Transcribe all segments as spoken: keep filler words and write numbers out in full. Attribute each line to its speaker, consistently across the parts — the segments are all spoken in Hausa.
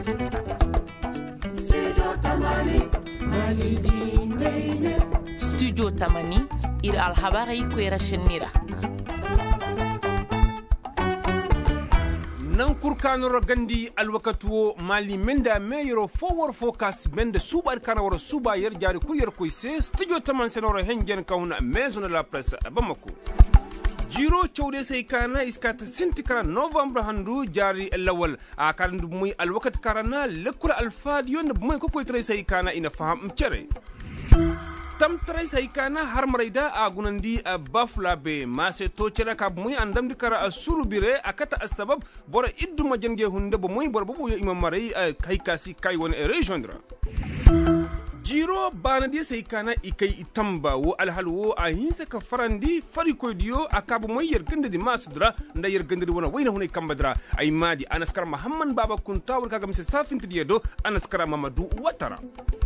Speaker 1: Studio Tamani ir alhabari kwera shenira
Speaker 2: nan kurkanoro gandi alwakatuwo mali menda meyro forward focus bende subar kanawro suba yer jari ku yer ko se studio taman senoro hengen kauna maison de la presse bamako jiro chawde sai kana iskata sintikara november handu jari lawal a karandu muy alwakat karana lekura alfadi yon muy ko koy tray sai kana ina faham cere tam tray sai kana har marayda a gunandi a bafla be mase to cere ka muy andam di kara asuru bire akata asbab bora iddu ma jenge hunde bo muy bor bo yo imam maray kay kasi kay won e rejoindre jiro bana di sai kana ikai itamba wo alhalwo a hinsa ka farandi fari ko diyo akabu moy yergande di masudra nda yergande di wona wayna hunay kambadra ay madi anaskar muhammad baba kunta wal kaga mse safinti diyedo anaskar mamadou watara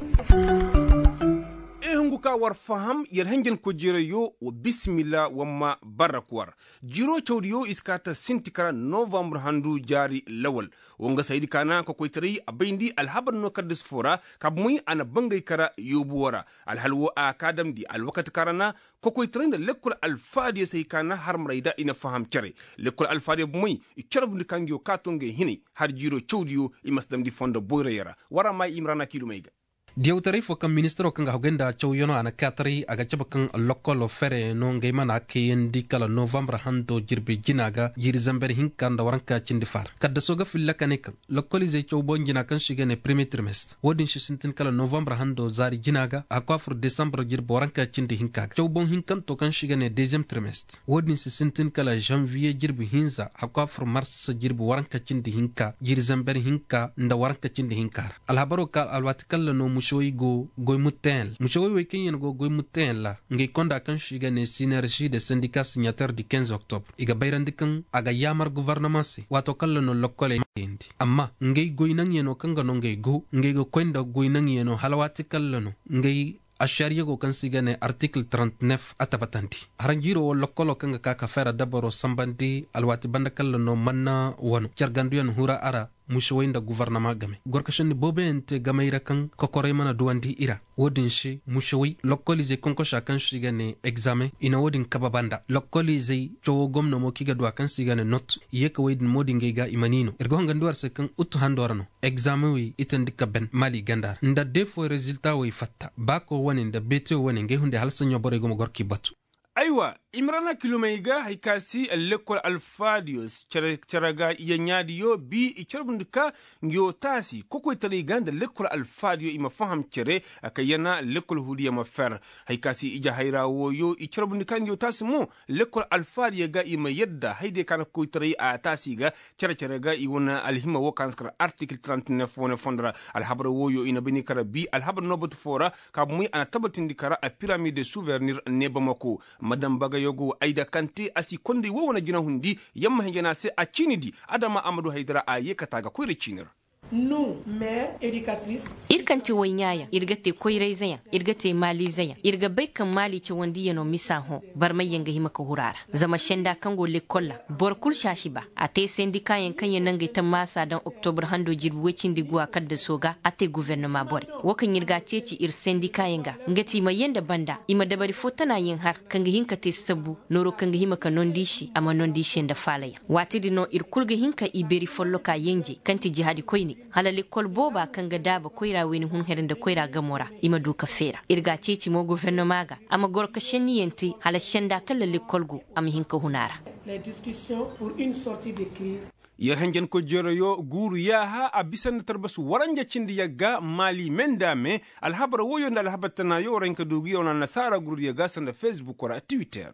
Speaker 2: e hungu ka war faham yer hengen ko jiro yo o bismillah wamma barakwar jiro chawdiyo iskata sintikara november handu jari lawal wonga saydi kana ko koytari abayndi alhabar no kadis fora kab muy ana bangay kara yobu wara alhalwo akadam di alwakat karana ko koytari da lekul alfadi say kana har marayda ina faham cere lekul alfadi muy icharbndi kangyo katonge hini har jiro chawdiyo imasdam di fonda boyrayara wara may imrana kilumayga
Speaker 3: diawtari fo kam ministro kanga hogenda chawyono ana katri aga chabakan lokolo fere no ngaymana keyendi kala november hando jirbe jinaga jiri zamber hinkanda waranka cindi far kadda soga filla kanek lokoli ze chawbo jina kan shigene premier trimestre wodin shisintin kala november hando zari jinaga akwa fur december jirbe waranka cindi hinkaga chawbo hinkan to kan shigene deuxième trimestre wodin shisintin kala janvier jirbe hinza akwa fur mars jirbe waranka cindi hinka jiri zamber hinka nda waranka cindi hinkar alhabaro kal alwatikal no mushoy go goy mutel mushoy we kenyen go goy mutel la ngi konda kan shiga ne synergie de syndicats signataires du quinze octobre iga bayrandikan aga yamar gouvernement si wato kallo no lokole indi amma ngi goy nan yeno kanga no ngi go ngi go konda goy nan yeno halawati kallo no ngi ashariya go kan sigane article trente-neuf atabatanti haranjiro wo lokolo kanga kaka fera dabaro sambandi alwati bandakal no manna wono jarganduyan hura ara mushoyinda gouvernement game gorkashani bobente gamayra kan kokore mana duwandi ira wodin shi mushoyi lokolize konko shakan shigane examen ina wodin kababanda lokolize chowo gomno mo kiga dwa kan sigane not yeka wedin modin ga imanino ergo nganduar se kan utu handorano examen wi itandika ben mali gandar nda defo resultat wi fatta bako woni nda beto woni nge hunde halsanyo bore go gorki batu
Speaker 2: aywa imrana kilomaiga haikasi lekol alfadios charaga yanyadiyo bi icharbundika ngyo tasi koko itali ganda lekol alfadio ima faham chere akayana lekol hudiya mafer haikasi ija hairawo yo icharbundika ngyo tasi mo lekol alfadio ga ima yedda haide kana ko itali a tasi ga chara charaga iwona alhima wo kanskara article trente-neuf wona fondra alhabra wo yo ina bini kara bi alhabra nobot fora ka muy ana tabatindikara a pyramide de souvenir ne bamako madam baga yogo aida kante asi konde wo wona jina hundi yamma hengena se a cinidi adama amadou haidara a yekata ga koyre cinira
Speaker 4: nous mère éducatrice
Speaker 1: irkanti waynyaya irgate koyrai zaya irgate mali zaya irga baykan mali ci wandi yano misa ho bar mai yanga himaka hurara zama shenda kango lekolla borkul shashiba ate sendika yan kanya nangai ta masa dan october hando jirbu wacin digwa kadda soga ate gouvernement bore wakan yirgate ci ir sendika yanga ngati mai yanda banda ima dabari fotana yin har kanga hinka te sabu noro kanga himaka nondishi ama nondishi nda falaya watidi no ir kulga hinka iberi folloka yenje kanti jihadi koyni halali kolboba kanga daba koira weni hun herenda koira gamora ima duka fera irga ceci mo gouvernement ga ama gorka shenni yenti hala shenda kala li kolgo am hinka hunara
Speaker 4: les discussions pour une sortie de crise
Speaker 2: yer hangen ko joroyo guru yaha abisan tarbasu waranja cindi yagga mali mendame alhabara woyo ndal habatana yo ranka dugi ona nasara guru yaga sanda facebook ora twitter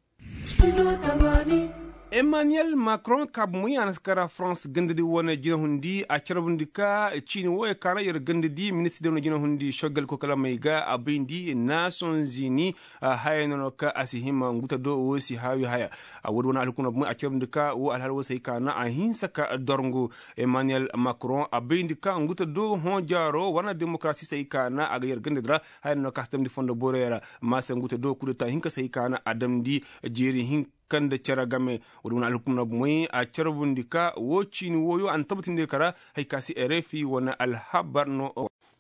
Speaker 2: Emmanuel Macron kab muy anaskara France gandidi wona jina hundi a charabundika chini woy kana yer gandidi ministre de jina hundi shogal ko kala mayga abindi Nations Unies hayno ka asihima nguta do wosi hawi haya wodona alkuna muy a charabundika wo alhal wosi kana a hinsaka dorngu Emmanuel Macron abindika nguta do hon jaro wana demokrasi sai kana aga yer gandidra hayno ka tamdi fondo borera masa nguta do kudeta hinka sai kana adamdi jeri hin kan da cara game wadun alhukumna bumai a cara bundika wo chini woyo an tabbatin da kara haikasi erefi wani alhabar no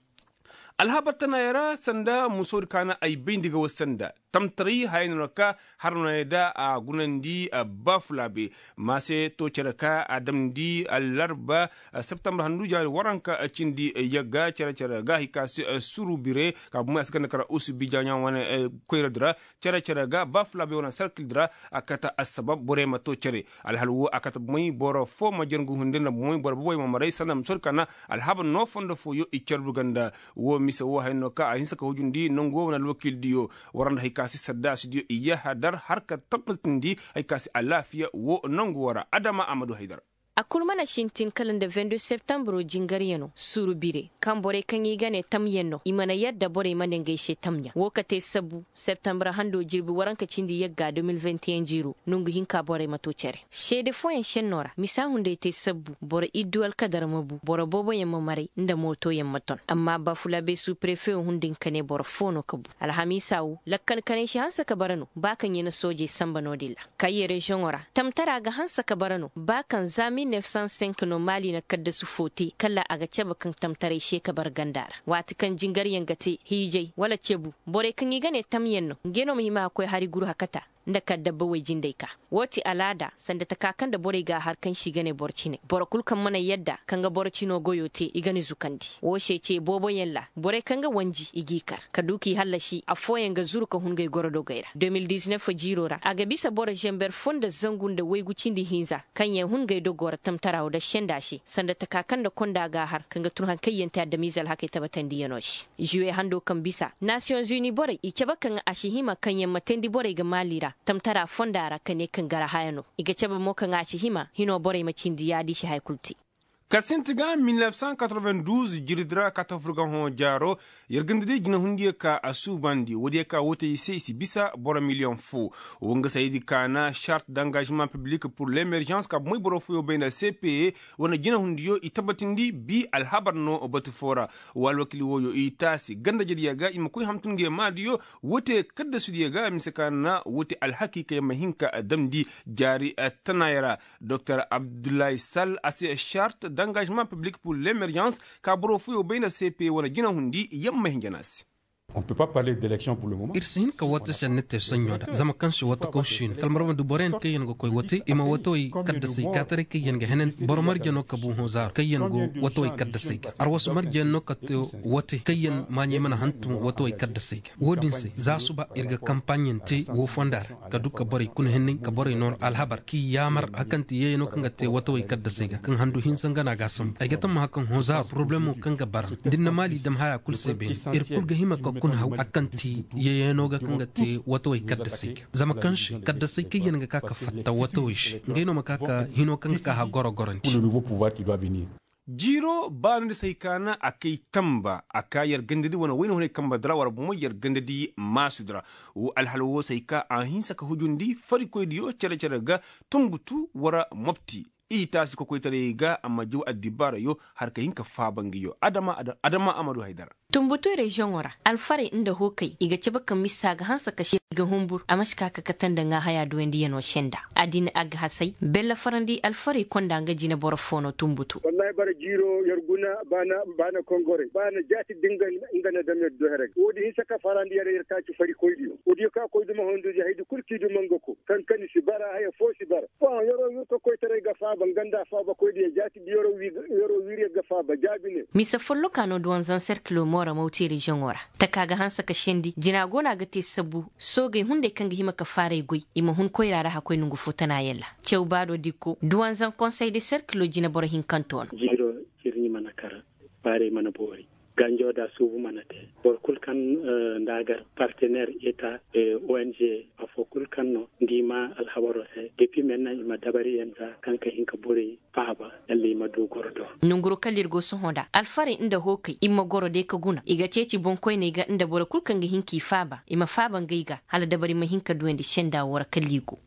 Speaker 2: alhabar tana yara sanda musor kana ay bindiga wasanda tamtari haynraka harna da a gunandi a baflabe mase to ceraka adamdi alarba september handu jari waranka cindi yaga cara cara ga hikasi suru bire ka bu askan kara usu bijanya wana koyradra cara cara ga baflabe wana circle dra akata asbab bore mato cere alhalwo akata muy boro fo ma jengu hundina muy boro boy ma maray sanam sur kana alhabar no fondo fo yo icerbu ganda wo misa wo hayno ka ahinsa ka hujundi nongo na wakil diyo waranda hikasi sadda studio iya hadar harka tabbatindi hikasi alafiya wo nongo wara Adama Amadu Haidar
Speaker 1: a kulmana shintin kalan da vingt-deux septembre jingar yano suru bire kan bore kan yi gane tam yano imana yadda bore manen gaishe tamnya wokate sabu septembre hando jirbi waranka cindi yagga deux mille vingt et un jiro nungu hinka bore mato cere shede foyen shenora misa hunde te sabu bore iddual kadar mabu bore bobo yamma mare nda moto yamma ton amma ba fula be su prefet hundin kane bore fono kabu alhamisa wu lakkan kane shi hansa kabarano bakan yana soje samba nodilla kayi region ora tamtara ga hansa kabarano bakan zami mille neuf cent cinq no mali na kadda su foti kala aga ceba kan tamtare sheka bar gandara wati kan jingar yangate hijai wala cebu bore kan yigane tamyenno ngeno mi ma koy hari guru hakata nda kadda bawai jindai ka wati alada sanda ta kakan da bore ga harkan shi gane borcine bore kulkan mana yadda kanga borcino goyote igani zukandi woshe ce bobo yalla bore kanga wanji igikar kaduki hallashi a foyen ga zurka hungai gorodo gaira deux mille dix-neuf jirora aga bisa bore jember fonda zangun da waigucin di hinza kan yan hungai do gora tamtarawo da shenda shi sanda ta kakan da konda ga har kanga turhan kayyanta da mizal hake tabatan di yanoshi juwe hando kan bisa Nations Unies bore ike bakan ashihima kan yan matendi bore ga malira tamtara fondara kane kan gara hayano iga ceba mo kan aci hima hino bore macindi yadi shi haykulti
Speaker 2: kasintiga mille neuf cent quatre-vingt-douze jiridra katafurga ho jaro yergandide jina hundiye ka asubandi wodi ka wote ise isi bisa bora million fo wonga sayidi kana charte d'engagement public pour l'émergence ka moy boro fo bayna C P E wona jina hundiyo itabatindi bi alhabarno batufora wal wakili woyo itasi ganda jediyaga im koy hamtunge madiyo wote kadda sudiyaga misekana wote alhakika ya mahinka damdi jari tanayra Dr Abdoulaye Sall ase charte d'engagement public pour l'émergence ka boro fuyo bayna C P wana jina hundi yamma hinjanasi.
Speaker 5: On peut pas parler d'élection pour le moment.
Speaker 3: Irsin ka wata shanete sanyoda zama kanshi wata koshin kalmarwa du boren ke yengo koy wati ima watoi kaddasi katare ke yenga henen boromar jeno ka bu hozar ke yengo watoi kaddasi arwas mar jeno ka wati ke yen manye mana hantu watoi kaddasi wodinse za suba irga kampanyen te wo fondar ka duka bori kun henin ka bori nor alhabar ki yamar akanti yeno kanga te watoi kaddasi kan handu hinsanga na gasam ay gatam hakan hozar problemo kanga bar dinna mali dam haya kulsebe ir kulga hima kun hau akanti yeyeno ga kangati wato kaddasi zama kanshi kaddasi ke yenga kaka fatta wato wish ngeno makaka hino kanga ka ha goro goranti
Speaker 5: le nouveau pouvoir qui doit venir
Speaker 2: jiro bande saykana akay tamba akayar gandadi wana wayno hone kamba dra war bu moyar gandadi masudra u alhalwo sayka ahinsa ka hujundi fari koydiyo cere cere ga tumbutu wara mopti ita si ko koytare ga amma jiw adibara yo har ka hinka fabangiyo adama adama Amadu Haidara
Speaker 1: tumbutu region ora alfare inda hokai iga cibakan misa ga hansa kashe ga humbur amashka ka katanda nga haya duwendi yano shenda adin ag hasai bella farandi alfare konda nga jina borofono tumbutu
Speaker 6: wallahi bar jiro yarguna bana bana kongore bana jati dinga ngana damme do herek wodi hinsa ka farandi yare yar ka ci fari koydi wodi ka koydi ma hondo je haydi kurki du mangoko kan kan si bara haya fo si bara bon yoro ko koytare ga fa banganda fa ba koydi jati yoro wi yoro wiri ga fa ba jabine
Speaker 1: misa follo kano duwan zan cercle mora mauti region ora takaga hansa ka shendi jina gona ga te sabu sogai hunde kanga hima ka fare goi ima hun koyrara ha koy nungu futana yella cew bado dikko duwan zan conseil de cercle jina boro hin kanton
Speaker 7: jiro jirni mana kara bare mana bori ganjo da subu manate bor kulkan uh, ndagar partenaire état et O N G afo kulkan no ndima alhabaro he depuis maintenant ima dabari enza kanka hinka bore paba dalle ma do gordo
Speaker 1: nunguro kalirgo so honda alfare inda hokai imma goro de ka guna iga ceci bonkoy ne ga inda bor kulkan ga hinki faba ima faba ngaiga hala dabari ma hinka duwendi shenda wora kaligo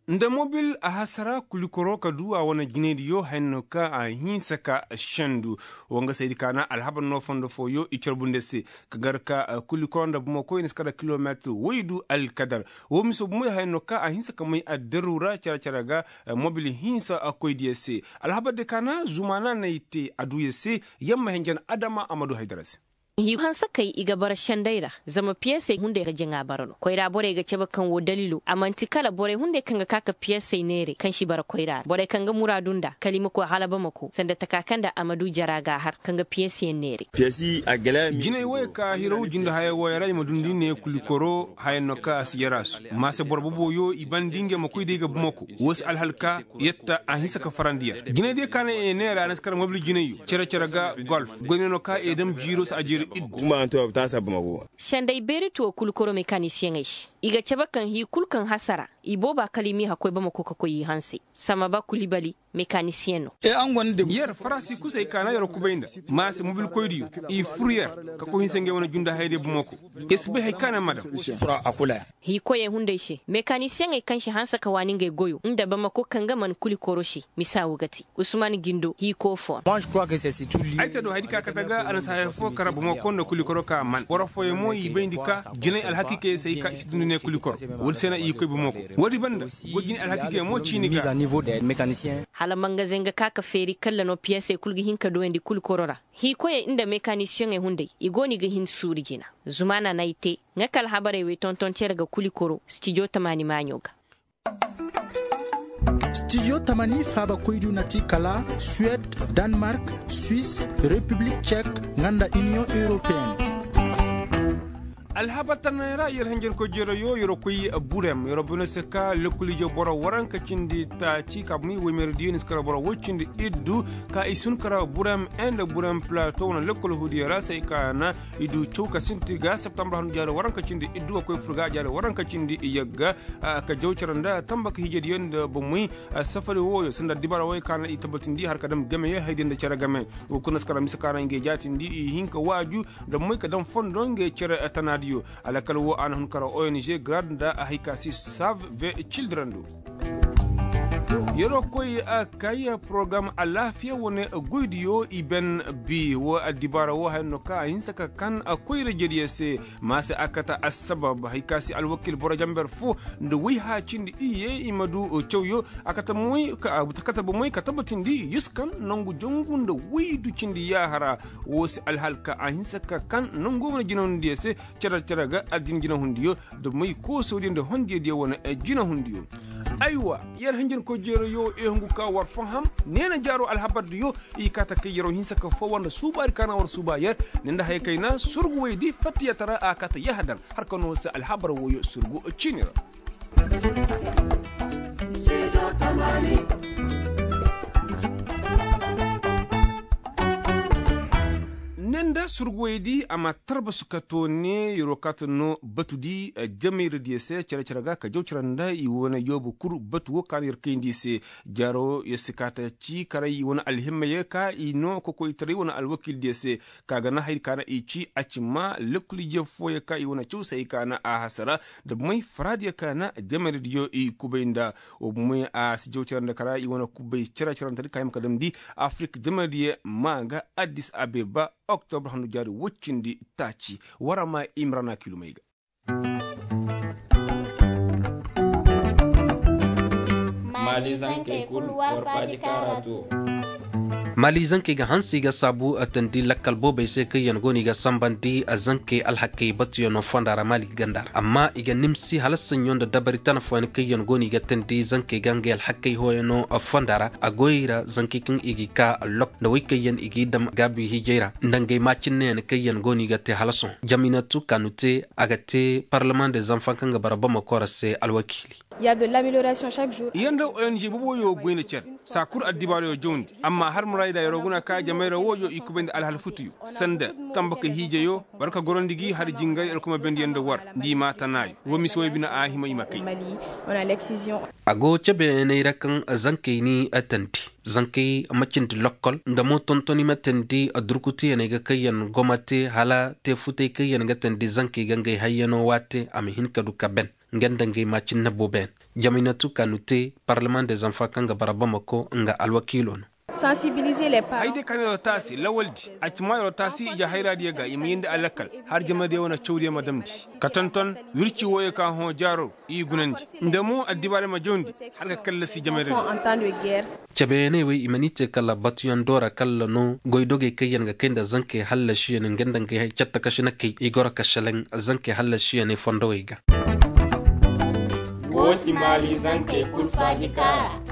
Speaker 2: nda mobil a hasara kulikoro ka duwa wana ginediyo hanno ka a hinsa ka shandu wanga saydi kana alhaban no fondo foyo ichorbunde se kagarka kulikoro nda bumo ko inis kada kilometre waydu alkadar wo miso bumo hanno ka a hinsa ka mai adarura cara cara ga mobil hinsa a koydiye se alhabade kana zumana naite aduye se yamma henjan adama amadu haidarasi
Speaker 1: hi hansa kai iga bar shandaira zama piyese hunde ga jinga barano koira bore ga ceba kan wo dalilu amanti kala bore hunde kan ga kaka piyese nere kan shi bar koira bore kan ga muradunda kalima ko halaba mako sanda takakanda amadu jaraga har kan ga piyese nere
Speaker 8: piyesi a gala
Speaker 2: jinai way ka hirawu jinda haya waya ray madundi ne kulikoro hayno ka asiyarasu mase borbo boyo ibandinge mako de ga bumako wos alhalka yetta a hisa ka farandiya jinai de kana e nera naskar mobli jinai cera cera ga golf goneno ka edam jiro sa ajiri
Speaker 8: kuma to ta sabu mago
Speaker 1: shandai beritu kulikoro mekanisyen ish iga cebakan hi kulkan hasara ibo ba kalimi hakoi ba mako koyi hanse sama ba kulibali mekanisyen no
Speaker 2: e an gonde yer farasi kusai kana yaro kubainda mas mobil koydiyo i furier ka ko hinsenge wona junda hayde bumako esbe hay kana madam
Speaker 8: fura akula
Speaker 1: hi koye hunde she mekanisyen ay kanshi hansa ka waninge goyo inda ba mako kanga man kulikoro shi misawu gati usman gindo hi ko fon
Speaker 8: moi je crois que c'est tout lié
Speaker 2: ayta do hadika kataga ana sa fo karabu mo kondo kulikoro ka man wara foye mo yi bendika jinay alhakike sai ka sidune kulikoro wol sena i koy bumako wadi banda gojini alhakike mo chini
Speaker 8: mise à niveau des mécaniciens
Speaker 1: hala mangazenga kaka feri kala no piese kulgi hinka do endi kulkorora hi koye inda mekanisyen e hunde igoni ga hin suri jina zumana naite ngakal habare we tonton terga kulikoro studio tamani manyoga
Speaker 9: studio tamani faba koydu nati kala Suède, Danemark, Suisse, République tchèque nganda Union européenne
Speaker 2: alhabatan ra yer hangen ko jero yo yoro koy burem yoro bono seka lekuli jo boro waran ka cindi ta ci ka mi wemer dinis kara boro wocindi iddu ka isun kara burem ende burem plateau na lekol hudi ra sai ka na idu chouka sinti ga septembre han jaro waran ka cindi iddu ko furga jaro waran ka cindi yagga ka jawcaranda tamba ka hijedi yonde bo muy safari woyo sanda dibara way kana itabatindi har kadam game ye haydinde cara game ko kunas kara misakara nge jatindi hinka waju da muy kadam fondo nge cara tanadi ala kalwo an hun kara O N G granda a hikasi save ve children do yero koy a kaya program alafia wone guidio iben bi wo adibara wo hanno ka hinsaka kan a koyre jediyese mase akata asbab hikasi alwakil bora jamber fu ndo wi ha cindi iye imadu chewyo akata moy ka akata bo moy katabatindi yuskan nangu jongu ndo wi du cindi yahara wosi alhalka a hinsaka kan nangu mo jinon diyese cara cara ga adin jina hundiyo do moy ko sodi ndo hondiye de wona jina hundiyo aywa yer hanjen ko jero yo e hunguka war faham nena jaro alhabad yo i kata ke yero hinsa ka fo wanda subar kana war suba yer nenda hay kayna surgu waydi fatiya tara akata yahdar har kano sa alhabar wo yo surgu chinira sido tamani nenda surgoydi ama tarba sukato ne yorokato no batudi jamir diese cere cere ga ka jawciranda i wona yobu kuru batu wo kan yerkindi se jaro yesikata ci karai wona alhimma ye ka i no ko ko itri wona alwakil diese kaga na hay kana i ci acima lekuli je foye ka i wona ciusa i kana a hasara da mai faradi kana jamir dio i kubainda o mai a si jawciranda kara i wona kubay cere ciranda kayam kadam di afrique jamir die maga addis abeba octobre hanu jari woccindi taci warama imrana kilomega
Speaker 10: mali zanke kul warfaji karatu
Speaker 3: mali zanke ga hansi ga sabu atandi lakkal bobe se kayan goni ga sambandi a zanke alhake batiyo no fondara mali gandar amma iga nimsi halassan yonda dabari tan fo kayan goni ga tandi zanke gange alhake hoyo no fondara a goira zanke kin igi ka lok da wai kayan igi dam gabi hijera ndange macin ne kayan goni ga te halason jaminatu kanute agate parlement des enfants kan ga barabama korase alwakili
Speaker 11: il y a de l'amélioration chaque jour
Speaker 2: yanda O N G bobo yo gwene cer sakur addibaro yo jondi amma har murayda yo roguna ka jamera wojo ikubende alhal futuyo sanda tambaka hije yo barka gorondigi har jingay el kuma bendi yanda war ndi mata nayo wo misoy bina a hima imakai
Speaker 11: Mali on a l'excision
Speaker 3: ago chebe ne rakan zanke ni atanti zanke macin di lokol ndamo tontoni matandi adrukuti ne ga kayan gomate hala te futai kayan ga tandi zanke gangai hayyano wate am hin kadu kaben ngendange macin na boben jaminatu kanute parlement des enfants kanga barabamako nga alwakilon
Speaker 11: sensibiliser les parents.
Speaker 2: Haide kan rotasi lawaldi atma rotasi ya haira diga imin da alakal har jama de wana chawde madamdi katanton wirci woye ka ho jaro yi gunandi ndamo addibare ma jondi har ka kallasi jama de
Speaker 11: En temps de guerre.
Speaker 3: cabene we imanite kala batuyan dora kala no goydoge kayan ga kenda zanke halla shi ne gendan ga chatta kashina kai igora kashalan zanke halla shi ne fondo wega
Speaker 10: Woti mali zanke kulfaji kara.